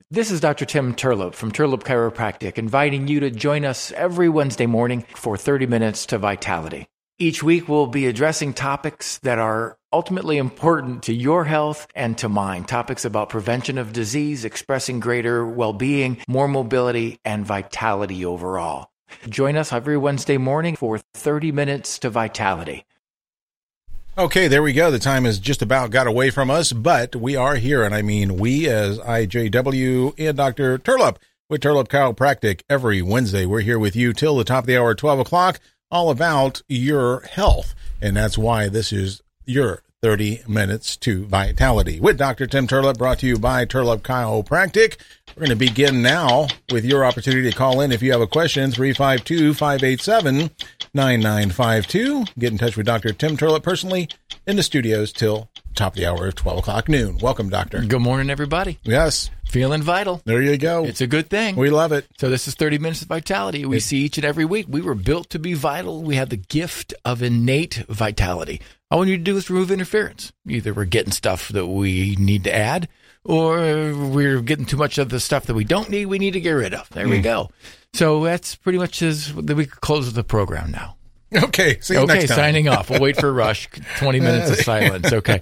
This is Dr. Tim Turlop from Turlop Chiropractic, inviting you to join us every Wednesday morning for 30 minutes to vitality. Each week, we'll be addressing topics that are ultimately important to your health and to mine. Topics about prevention of disease, expressing greater well-being, more mobility, and vitality overall. Join us every Wednesday morning for 30 minutes to vitality. Okay, there we go. The time has just about got away from us, but we are here, and I mean we as IJW and Dr. Turlop with Turlop Chiropractic every Wednesday. We're here with you till the top of the hour, 12 o'clock, all about your health, and that's why this is your 30 minutes to vitality with Dr. Tim Turlop, brought to you by Turlop Chiropractic. We're going to begin now with your opportunity to call in if you have a question, 352-587-9952. Get in touch with Dr. Tim Turlop personally in the studios till top of the hour of 12 o'clock noon. Welcome, Doctor. Good morning, everybody. Yes. Feeling vital. There you go. It's a good thing. We love it. So this is 30 Minutes of Vitality. We see each and every week. We were built to be vital. We have the gift of innate vitality. All we need to do is remove interference. Either we're getting stuff that we need to add, or we're getting too much of the stuff that we don't need, we need to get rid of. There we go. So that's pretty much we could close the program now. Okay. See you next time. Signing off. We'll wait for Rush. 20 minutes of silence. Okay.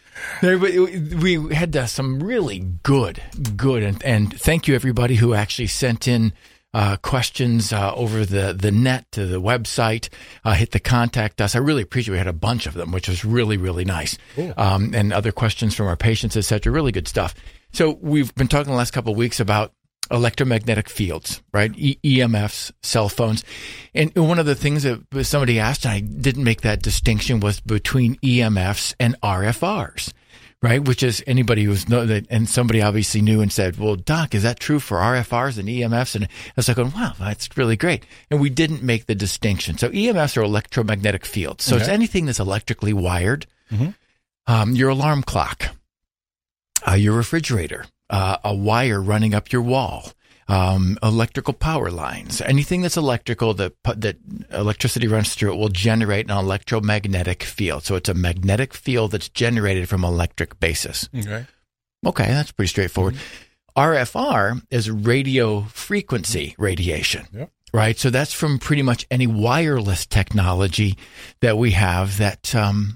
We had some really good, and thank you everybody who actually sent in questions over the net to the website, hit the contact us. I really appreciate we had a bunch of them, which was really, really nice. Cool. And other questions from our patients, et cetera. Really good stuff. So we've been talking the last couple of weeks about electromagnetic fields, right? EMFs, cell phones. And one of the things that somebody asked, and I didn't make that distinction, was between EMFs and RFRs. Right, which is anybody who's and somebody obviously knew and said, "Well, Doc, is that true for RFRs and EMFs?" And I was like, "Wow, that's really great." And we didn't make the distinction. So EMFs are electromagnetic fields. So it's anything that's electrically wired. Mm-hmm. Your alarm clock, your refrigerator, a wire running up your wall, electrical power lines, anything that's electrical that electricity runs through it will generate an electromagnetic field. So it's a magnetic field that's generated from electric basis. Okay, that's pretty straightforward. Mm-hmm. RFR is radio frequency radiation. Yep. Right? So that's from pretty much any wireless technology that we have that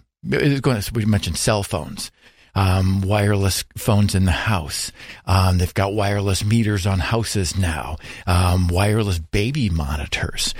we mentioned cell phones. Wireless phones in the house. They've got wireless meters on houses now. Wireless baby monitors.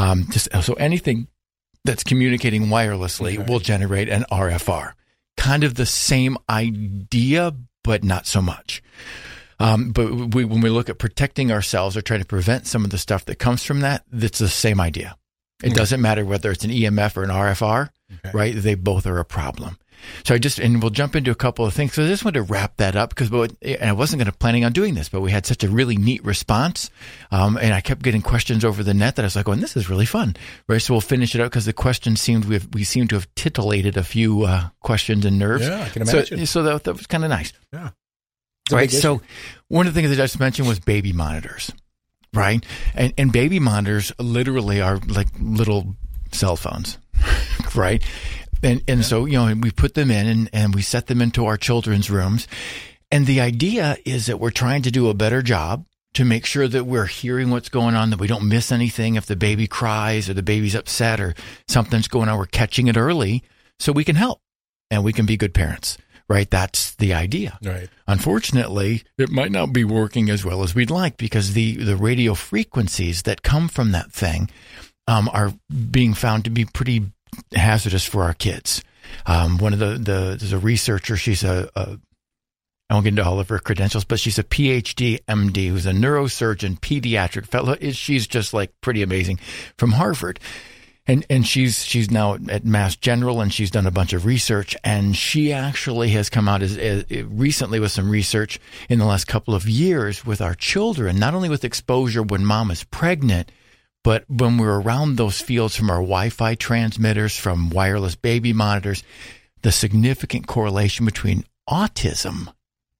So anything that's communicating wirelessly will generate an RFR. Kind of the same idea, but not so much. But when we look at protecting ourselves or trying to prevent some of the stuff that comes from that, that's the same idea. It doesn't matter whether it's an EMF or an RFR, right? They both are a problem. So and we'll jump into a couple of things. So I just wanted to wrap that up and I wasn't planning on doing this, but we had such a really neat response. And I kept getting questions over the net that I was like, "Oh, this is really fun." Right. So we'll finish it up because the questions we seem to have titillated a few questions and nerves. Yeah, I can imagine. So that was kind of nice. Yeah. Right. So one of the things that I just mentioned was baby monitors. Right. And baby monitors literally are like little cell phones. Right. And so, we put them in and we set them into our children's rooms. And the idea is that we're trying to do a better job to make sure that we're hearing what's going on, that we don't miss anything. If the baby cries or the baby's upset or something's going on, we're catching it early so we can help and we can be good parents. Right? That's the idea. Right. Unfortunately, it might not be working as well as we'd like because the radio frequencies that come from that thing are being found to be pretty hazardous for our kids. One of there's a researcher. She's I won't get into all of her credentials, but she's a PhD MD who's a neurosurgeon, pediatric fellow. She's just like pretty amazing from Harvard. And she's now at Mass General and she's done a bunch of research and she actually has come out as recently with some research in the last couple of years with our children, not only with exposure when mom is pregnant, but when we're around those fields from our Wi-Fi transmitters, from wireless baby monitors, the significant correlation between autism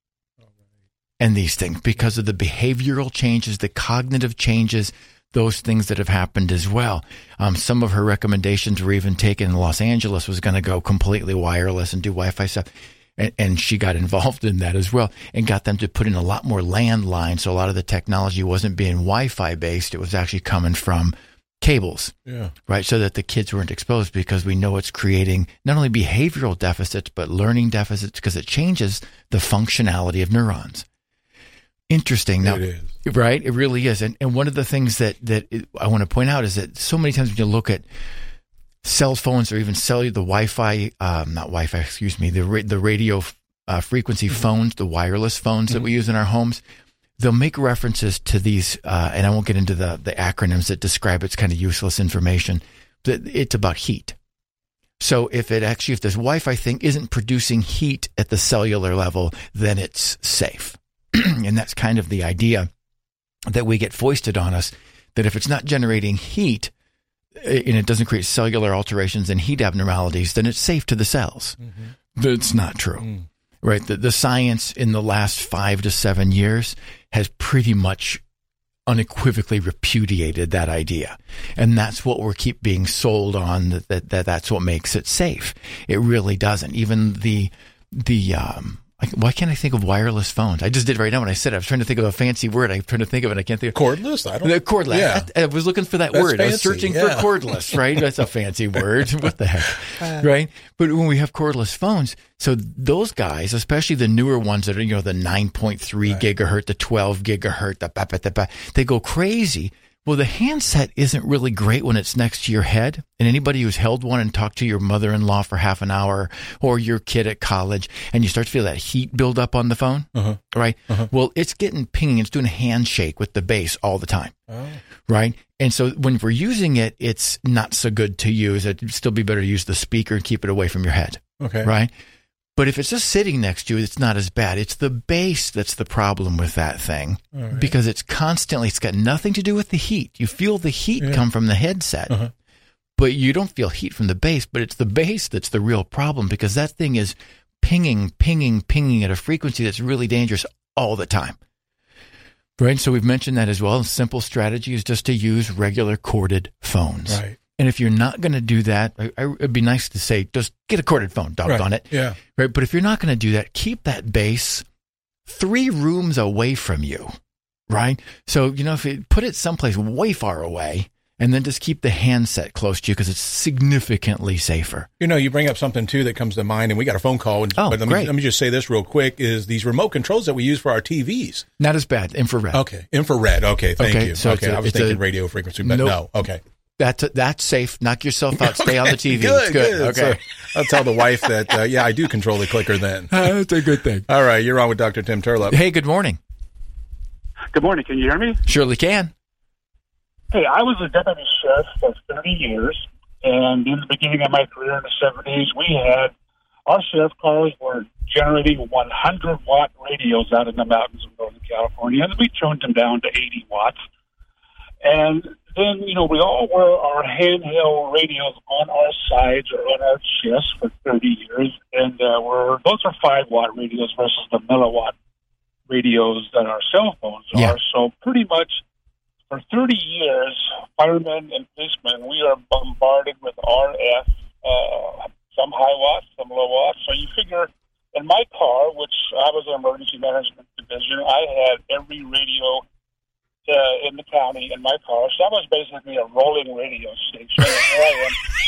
and these things because of the behavioral changes, the cognitive changes, those things that have happened as well. Some of her recommendations were even taken in Los Angeles was going to go completely wireless and do Wi-Fi stuff. And she got involved in that as well and got them to put in a lot more landlines. So a lot of the technology wasn't being Wi-Fi based. It was actually coming from cables, right? So that the kids weren't exposed, because we know it's creating not only behavioral deficits, but learning deficits, because it changes the functionality of neurons. Interesting. Now, it is. Right? It really is. And one of the things that I want to point out is that so many times when you look at cell phones or even the Wi-Fi, not Wi-Fi, excuse me, the radio frequency phones, the wireless phones that we use in our homes, they'll make references to these, and I won't get into the acronyms that describe it's kind of useless information, that it's about heat. So if this Wi-Fi thing isn't producing heat at the cellular level, then it's safe. And that's kind of the idea that we get foisted on us, that if it's not generating heat and it doesn't create cellular alterations and heat abnormalities, then it's safe to the cells. That's not true. Right? The science in the last 5 to 7 years has pretty much unequivocally repudiated that idea. And that's what we're keep being sold on, that's what makes it safe. It really doesn't. Even why can't I think of wireless phones? I just did right now when I said it. I was trying to think of a fancy word. I'm trying to think of it. I can't think of it. Cordless? Cordless. Yeah. I was looking for that That's word. fancy, I was searching for cordless, right? That's a fancy word. What the heck? Right? But when we have cordless phones, so those guys, especially the newer ones that are, the 9.3 gigahertz, the 12 gigahertz, they go crazy. Well, the handset isn't really great when it's next to your head. And anybody who's held one and talked to your mother-in-law for half an hour, or your kid at college, and you start to feel that heat build up on the phone, right? Well, it's getting pinging. It's doing a handshake with the base all the time, right? And so when we're using it, it's not so good to use. It'd still be better to use the speaker and keep it away from your head, right? But if it's just sitting next to you, it's not as bad. It's the base that's the problem with that thing, because it's got nothing to do with the heat. You feel the heat come from the headset, but you don't feel heat from the base, but it's the base that's the real problem, because that thing is pinging at a frequency that's really dangerous all the time. Right? So we've mentioned that as well. A simple strategy is just to use regular corded phones. Right. And if you're not going to do that, it'd be nice to say, just get a corded phone, doggone it. Yeah. Right. But if you're not going to do that, keep that base 3 rooms away from you. Right. So, if you put it someplace way far away, and then just keep the handset close to you, because it's significantly safer. You bring up something too that comes to mind, and we got a phone call. But let me just say this real quick: is these remote controls that we use for our TVs? Not as bad. Infrared. Okay, infrared. Okay, thank you. So I was thinking radio frequency, but no. Okay. That's safe. Knock yourself out. Stay on the TV. Good, it's good. Okay. So I'll tell the wife that, I do control the clicker then. That's a good thing. All right. You're on with Dr. Tim Turlop. Hey, good morning. Good morning. Can you hear me? Surely can. Hey, I was a deputy sheriff for 30 years, and in the beginning of my career in the 70s, our sheriff cars were generating 100-watt radios out in the mountains of Northern California, and we tuned them down to 80 watts. And then, we all wear our handheld radios on our sides or on our chests for 30 years, and those are 5-watt radios versus the milliwatt radios that our cell phones are. So pretty much for 30 years, firemen and policemen, we are bombarded with RF, some high watts, some low watts. So you figure in my car, which I was an emergency management division, I had every radio in the county in my car. So I was basically a rolling radio station. And here I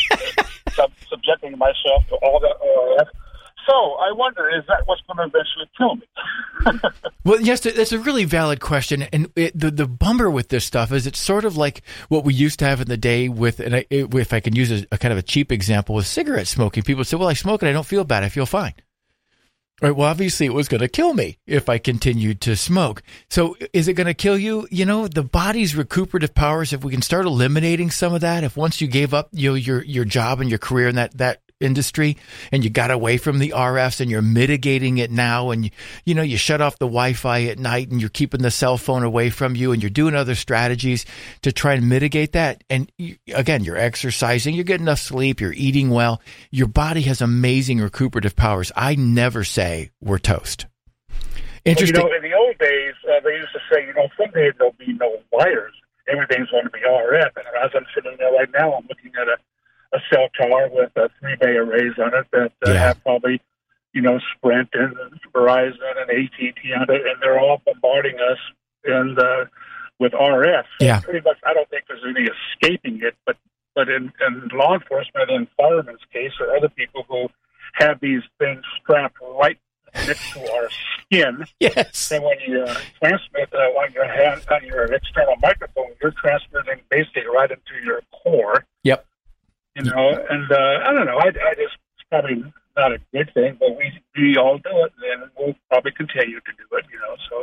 am subjecting myself to all that RF. So I wonder, is that what's going to eventually kill me? Well, yes, that's a really valid question. And the bummer with this stuff is it's sort of like what we used to have in the day with, and if I can use a kind of a cheap example, with cigarette smoking. People say, well, I smoke and I don't feel bad. I feel fine. Right. Well, obviously it was going to kill me if I continued to smoke. So is it going to kill you? The body's recuperative powers, if we can start eliminating some of that, if once you gave up your job and your career in that industry and you got away from the RFs and you're mitigating it now, and you shut off the Wi-Fi at night and you're keeping the cell phone away from you and you're doing other strategies to try and mitigate that. And again, you're exercising, you're getting enough sleep, you're eating well. Your body has amazing recuperative powers. I never say we're toast. Interesting. Well, in the old days, they used to say, someday there'll be no wires. Everything's going to be RF. And as I'm sitting there right now, I'm looking at a cell tower with 3 bay arrays on it that have probably, Sprint and Verizon and AT&T on it, and they're all bombarding us and with RF. So Yeah. pretty much, I don't think there's any escaping it. But in law enforcement and firemen's case, or other people who have these things strapped right next to our skin, Yes. and when you transmit on your hand on your external microphone, you're transmitting basically right into your core. Yep. And I don't know. I just, it's probably not a good thing, but we all do it, and we'll probably continue to do it. So.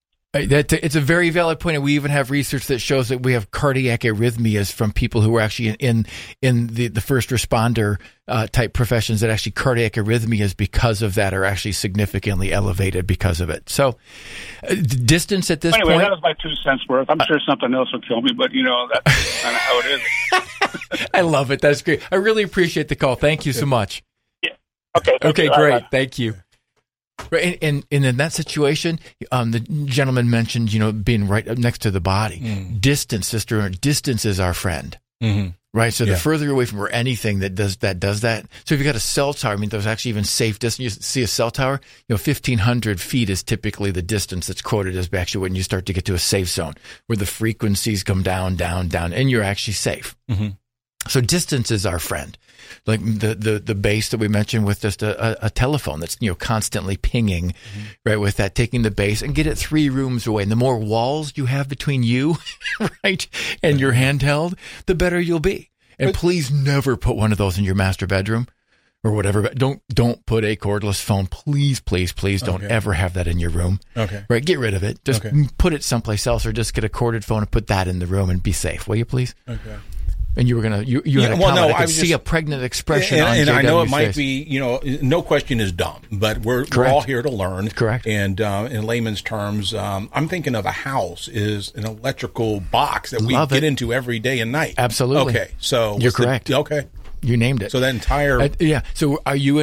It's a very valid point, and we even have research that shows that we have cardiac arrhythmias from people who are actually in the first responder type professions, that actually cardiac arrhythmias because of that are actually significantly elevated because of it. So, distance at this anyway, point. That was my 2 cents worth. I'm sure something else will kill me, but that's kind of how it is. I love it. That's great. I really appreciate the call. Thank you so much. Yeah. Okay, great. Right. Thank you. Right, and in that situation, the gentleman mentioned, being right up next to the body. Distance, sister, distance is our friend. Mm-hmm. Right, so the further away from anything that does that. So if you got a cell tower, there's actually even safe distance. You see a cell tower, 1,500 feet is typically the distance that's quoted as actually when you start to get to a safe zone where the frequencies come down, and you're actually safe. Mm-hmm. So distance is our friend. Like the base that we mentioned with just a telephone that's constantly pinging, right? With that, taking the base and get it 3 rooms away. And the more walls you have between you, right, and your handheld, the better you'll be. And please never put one of those in your master bedroom or whatever. Don't put a cordless phone. Please don't ever have that in your room. Okay. Right, get rid of it. Just put it someplace else, or just get a corded phone and put that in the room and be safe. Will you please? Okay. And you were gonna you had a comment. I could see a pregnant expression on and I know it might face. be, no question is dumb, but we're all here to learn. Correct. And in layman's terms, I'm thinking of a house is an electrical box that we get into every day and night. Absolutely. Okay, so you're correct. Okay, you named it. So that entire So are you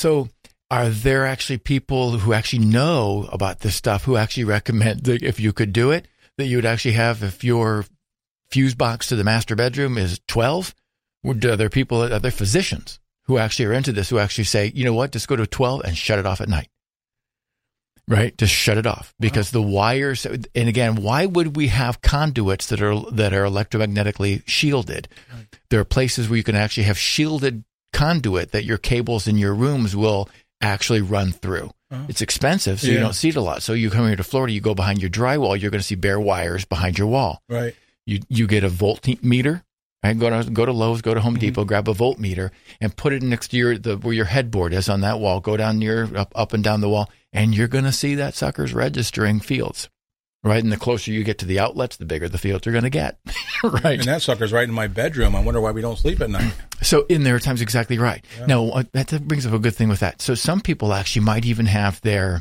are there actually people who actually know about this stuff who actually recommend that if you could do it, that you would actually have, if your fuse box to the master bedroom is 12? Are there physicians who actually are into this, who actually say, you know what, just go to 12 and shut it off at night? Right? Just shut it off, because the wires, and again, why would we have conduits that are electromagnetically shielded? Right. There are places where you can actually have shielded conduit that your cables in your rooms will actually run through. It's expensive, so you don't see it a lot. So you come here to Florida, you go behind your drywall, you're going to see bare wires behind your wall. Right. You get a voltmeter, right? Go to Lowe's, go to Home Depot, grab a voltmeter, and put it next to where your headboard is on that wall. Go down up and down the wall, and you're going to see that sucker's registering fields, right? And the closer you get to the outlets, the bigger the fields are going to get, right? And that sucker's right in my bedroom. I wonder why we don't sleep at night. So in there, time's exactly right. Yeah. Now, that brings up a good thing with that. So some people actually might even have their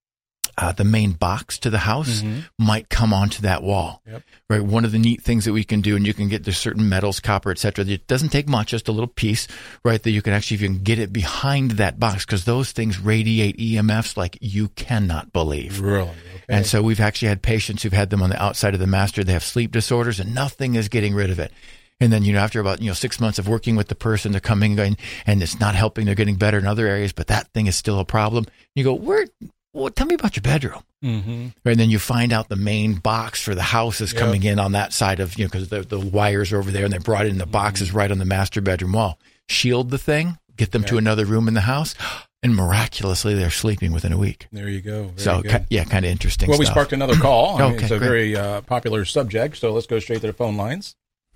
the main box to the house might come onto that wall. Yep. Right. One of the neat things that we can do, and you can get, there's certain metals, copper, etc. It doesn't take much, just a little piece, right? That you can actually even get it behind that box, because those things radiate EMFs like you cannot believe. Really? Okay. And so we've actually had patients who've had them on the outside of the master. They have sleep disorders, and nothing is getting rid of it. And then, after about, 6 months of working with the person, they're coming and it's not helping. They're getting better in other areas, but that thing is still a problem. You go, well, tell me about your bedroom. Mm-hmm. Right, and then you find out the main box for the house is coming in on that side of, because the wires are over there, and they brought it in the boxes right on the master bedroom wall. Shield the thing, get them to another room in the house, and miraculously they're sleeping within a week. There you go. Kind of interesting stuff. We sparked another call. It's a great. very popular subject, so let's go straight to the phone lines.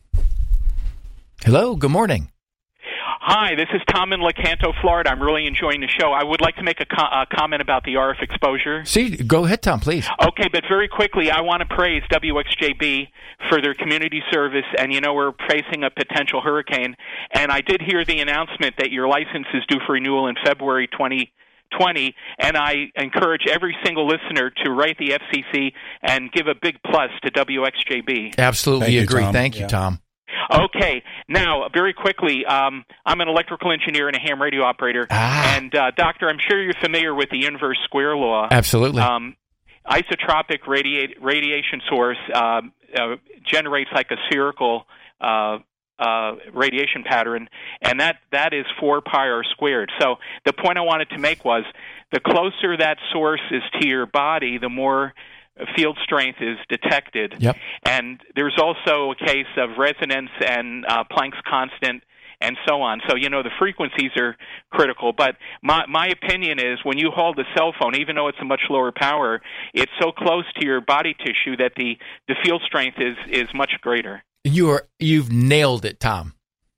Hello, good morning. Hi, this is Tom in Lecanto, Florida. I'm really enjoying the show. I would like to make a comment about the RF exposure. Go ahead, Tom, please. Okay, but very quickly, I want to praise WXJB for their community service, and we're facing a potential hurricane, and I did hear the announcement that your license is due for renewal in February 2020, and I encourage every single listener to write the FCC and give a big plus to WXJB. Absolutely agree. Thank you, Tom. Okay. Now, very quickly, I'm an electrical engineer and a ham radio operator. And, Doctor, I'm sure you're familiar with the inverse square law. Absolutely. Isotropic radiation source generates like a spherical radiation pattern, and that is 4 pi r squared. So the point I wanted to make was the closer that source is to your body, the more field strength is detected. Yep. And there's also a case of resonance and Planck's constant and so on. So, the frequencies are critical. But my opinion is when you hold a cell phone, even though it's a much lower power, it's so close to your body tissue that the field strength is much greater. You've nailed it, Tom.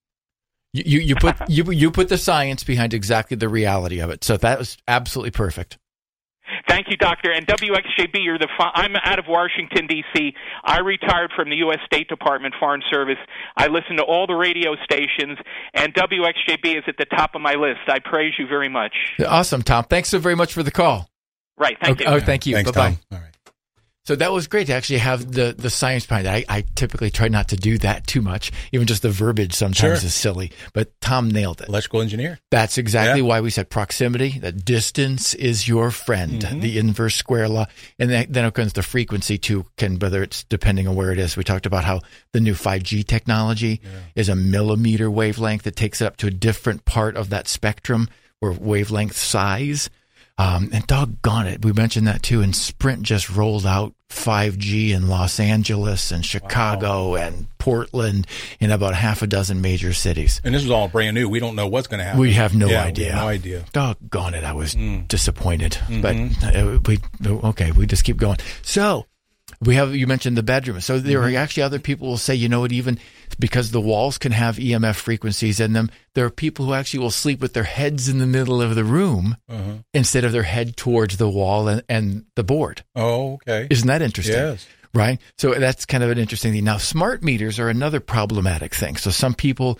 You put the science behind exactly the reality of it. So that was absolutely perfect. Thank you, Doctor. And WXJB, I'm out of Washington, D.C. I retired from the U.S. State Department Foreign Service. I listen to all the radio stations, and WXJB is at the top of my list. I praise you very much. Awesome, Tom. Thanks so very much for the call. Right. Thank you. Oh, thank you. Thanks, bye-bye. Tom. All right. So that was great to actually have the science behind it. I typically try not to do that too much. Even just the verbiage sometimes is silly. But Tom nailed it. Electrical engineer. That's exactly why we said proximity, that distance is your friend, the inverse square law. And then it comes the frequency too, whether it's depending on where it is. We talked about how the new 5G technology is a millimeter wavelength that takes it up to a different part of that spectrum or wavelength size. And doggone it, we mentioned that too. And Sprint just rolled out 5G in Los Angeles and Chicago and Portland in about half a dozen major cities. And this is all brand new. We don't know what's going to happen. We have no idea. We have no idea. Doggone it, I was disappointed. But we just keep going. So you mentioned the bedroom. So there are actually other people who will say, even because the walls can have EMF frequencies in them, there are people who actually will sleep with their heads in the middle of the room instead of their head towards the wall and the board. Oh, okay. Isn't that interesting? Yes. Right? So that's kind of an interesting thing. Now, smart meters are another problematic thing. So some people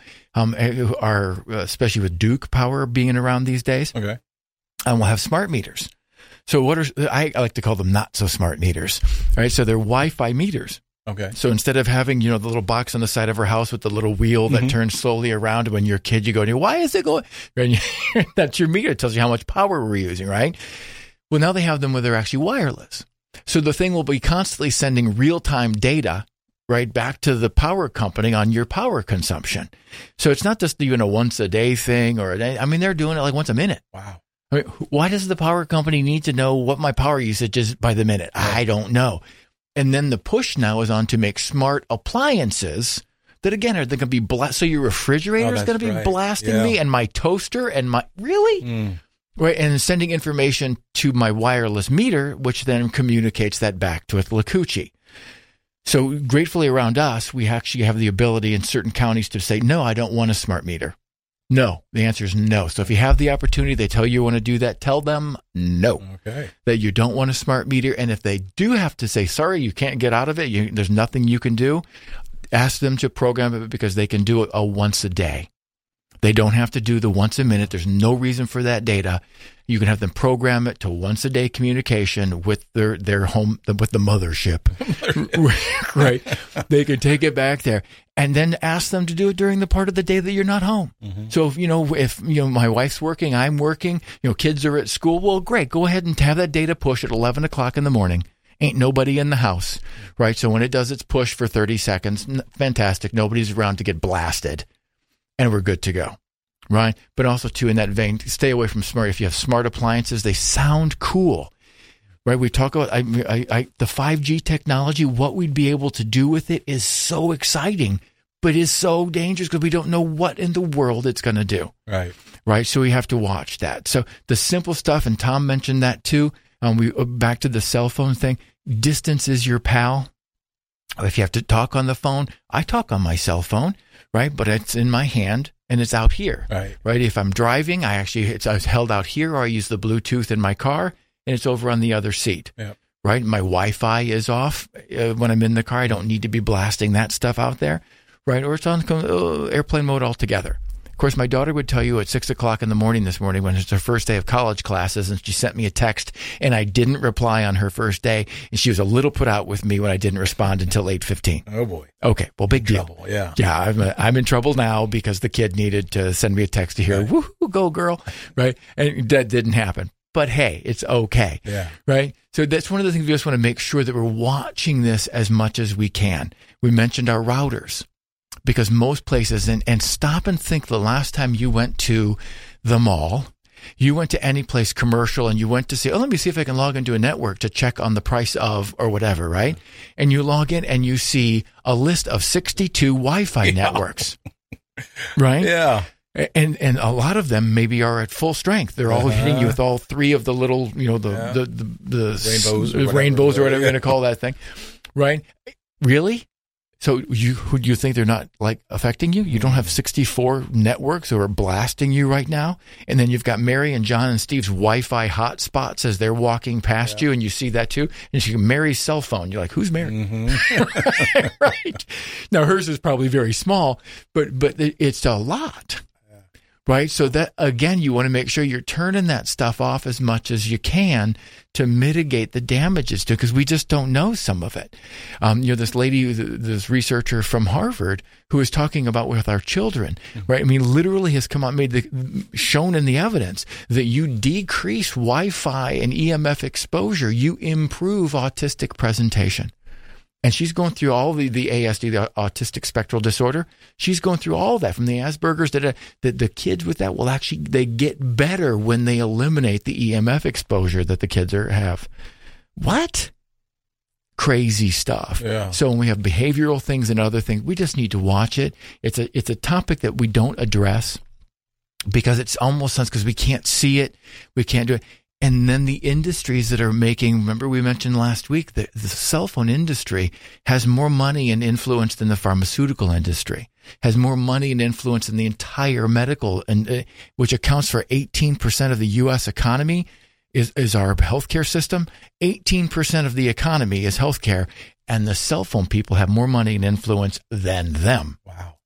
are, especially with Duke Power being around these days, will have smart meters. So I like to call them not so smart meters, right? So they're Wi-Fi meters. Okay. So instead of having, the little box on the side of our house with the little wheel that turns slowly around, when you're a kid, you go, why is it going? That's your meter. It tells you how much power we're using, right? Well, now they have them where they're actually wireless. So the thing will be constantly sending real-time data right back to the power company on your power consumption. So it's not just even a once a day thing or a day. I mean, they're doing it like once a minute. Wow. I mean, why does the power company need to know what my power usage is by the minute? I don't know. And then the push now is on to make smart appliances that, again, are they going to be so your refrigerator is going to be blasting me and my toaster and my right, and sending information to my wireless meter, which then communicates that back to a Lakuchi. So gratefully around us, we actually have the ability in certain counties to say, no, I don't want a smart meter. No, the answer is no. So if you have the opportunity, they tell you want to do that, tell them no, that you don't want a smart meter. And if they do have to say, sorry, you can't get out of it, there's nothing you can do, ask them to program it because they can do it once a day. They don't have to do the once a minute. There's no reason for that data. You can have them program it to once a day communication with their home, with the mothership. Right. They can take it back there and then ask them to do it during the part of the day that you're not home. So if my wife's working, I'm working, kids are at school, well, great. Go ahead and have that data push at 11 o'clock in the morning. Ain't nobody in the house, right? So when it does its push for 30 seconds, fantastic. Nobody's around to get blasted. And we're good to go, right? But also, too, in that vein, stay away from smart. If you have smart appliances, they sound cool, right? We talk about the 5G technology, what we'd be able to do with it is so exciting, but is so dangerous because we don't know what in the world it's going to do. Right? So we have to watch that. So the simple stuff, and Tom mentioned that too, back to the cell phone thing, distance is your pal. If you have to talk on the phone, I talk on my cell phone, right? But it's in my hand and it's out here, right? If I'm driving, it's held out here, or I use the Bluetooth in my car and it's over on the other seat, right? My Wi-Fi is off when I'm in the car. I don't need to be blasting that stuff out there, right? Or it's on airplane mode altogether. Of course, my daughter would tell you at 6 o'clock in the morning this morning when it's her first day of college classes, and she sent me a text, and I didn't reply on her first day, and she was a little put out with me when I didn't respond until 8:15. Oh boy. Okay, well, big deal. Trouble, yeah. I'm in trouble now because the kid needed to send me a text to hear, "Woohoo, go girl," right? And that didn't happen. But hey, it's okay, right? So that's one of the things we just want to make sure that we're watching this as much as we can. We mentioned our routers. because most places, and stop and think the last time you went to the mall, you went to any place commercial and you went to say, let me see if I can log into a network to check on the price of or whatever, right? And you log in and you see a list of 62 Wi-Fi networks, right? Yeah. And a lot of them maybe are at full strength. They're all hitting you with all three of the little, the rainbows or whatever you're going to call that thing, right? Really? So who do you think they're not like affecting you? You don't have 64 networks who are blasting you right now, and then you've got Mary and John and Steve's Wi-Fi hotspots as they're walking past you, and you see that too. And she Mary's cell phone. You're like, who's Mary? Mm-hmm. Right. Now hers is probably very small, but it's a lot. Right. So that, again, you want to make sure you're turning that stuff off as much as you can to mitigate the damages because we just don't know some of it. This lady, this researcher from Harvard who is talking about with our children, right? I mean, literally has come out, shown in the evidence that you decrease Wi-Fi and EMF exposure, you improve autistic presentation. And she's going through all the ASD, the autistic spectral disorder. She's going through all that from the Asperger's that the kids with that will actually, they get better when they eliminate the EMF exposure that the kids have. What? Crazy stuff. Yeah. So when we have behavioral things and other things, we just need to watch it. It's a topic that we don't address because it's almost because we can't see it. We can't do it. And then the industries that are making, remember we mentioned last week that the cell phone industry has more money and influence than the pharmaceutical industry, has more money and influence than the entire medical, and which accounts for 18% of the U.S. economy is our healthcare system. 18% of the economy is healthcare, and the cell phone people have more money and influence than them. Wow.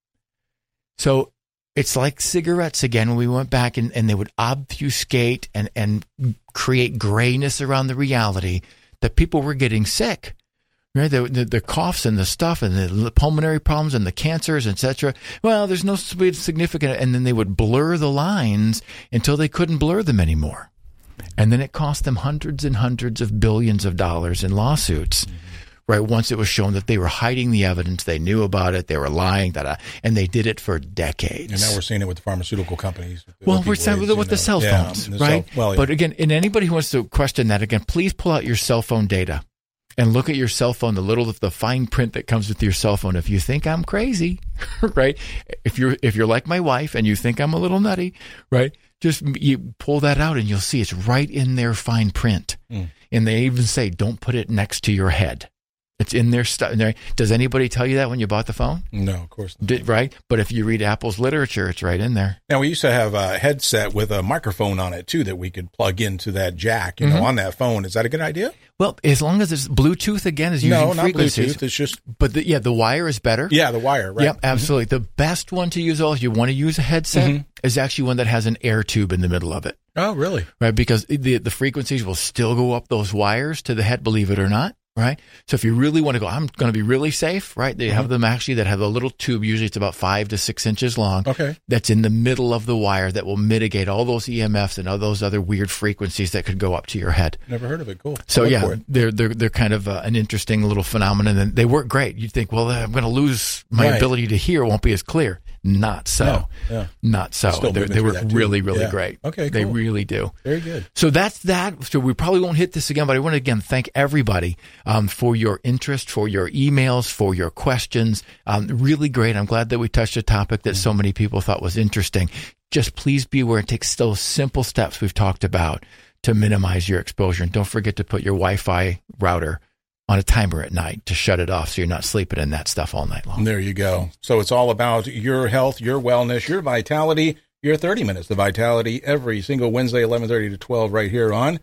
So it's like cigarettes again when we went back and they would obfuscate and create grayness around the reality that people were getting sick. Right? The coughs and the stuff and the pulmonary problems and the cancers, etc. Well, there's no significant, and then they would blur the lines until they couldn't blur them anymore. And then it cost them hundreds and hundreds of billions of dollars in lawsuits. Mm-hmm. Right, once it was shown that they were hiding the evidence, they knew about it, they were lying, and they did it for decades. And now we're seeing it with the pharmaceutical companies. Well, we're seeing it with the cell phones, right? But again, and anybody who wants to question that, again, please pull out your cell phone data and look at your cell phone, the fine print that comes with your cell phone. If you think I'm crazy, right? If you're like my wife and you think I'm a little nutty, right? Just you pull that out and you'll see it's right in their fine print. And they even say, don't put it next to your head. It's in their stuff. Does anybody tell you that when you bought the phone? No, of course not. Right? But if you read Apple's literature, it's right in there. Now, we used to have a headset with a microphone on it, too, that we could plug into that jack, on that phone. Is that a good idea? Well, as long as it's Bluetooth, again, is using frequencies. No, not Bluetooth. It's just... But the wire is better. Yeah, the wire, right. Yep, absolutely. The best one to use, if you want to use a headset, is actually one that has an air tube in the middle of it. Oh, really? Right, because the frequencies will still go up those wires to the head, believe it or not. Right. So if you really want to go, I'm going to be really safe. Right. They have them actually that have a little tube. Usually it's about 5 to 6 inches long. Okay. That's in the middle of the wire that will mitigate all those EMFs and all those other weird frequencies that could go up to your head. Never heard of it. Cool. So they're kind of an interesting little phenomenon, and they work great. You'd think, well, I'm going to lose my ability to hear. It won't be as clear. Not so. No, Not so. They work really, really great. Okay, cool. They really do. Very good. So that's that. So we probably won't hit this again, but I want to again thank everybody for your interest, for your emails, for your questions. Really great. I'm glad that we touched a topic that so many people thought was interesting. Just please be aware and take those simple steps we've talked about to minimize your exposure. And don't forget to put your Wi-Fi router on a timer at night to shut it off so you're not sleeping in that stuff all night long. There you go. So it's all about your health, your wellness, your vitality, your 30 minutes of vitality every single Wednesday, 11:30 to 12 right here on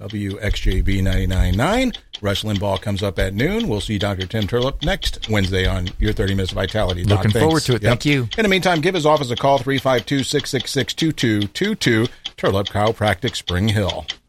WXJB 99.9. Rush Limbaugh comes up at noon. We'll see Dr. Tim Turlip next Wednesday on your 30 minutes of vitality. Looking forward to it. Yep. Thank you. In the meantime, give his office a call, 352-666-2222. Turlip Chiropractic, Spring Hill.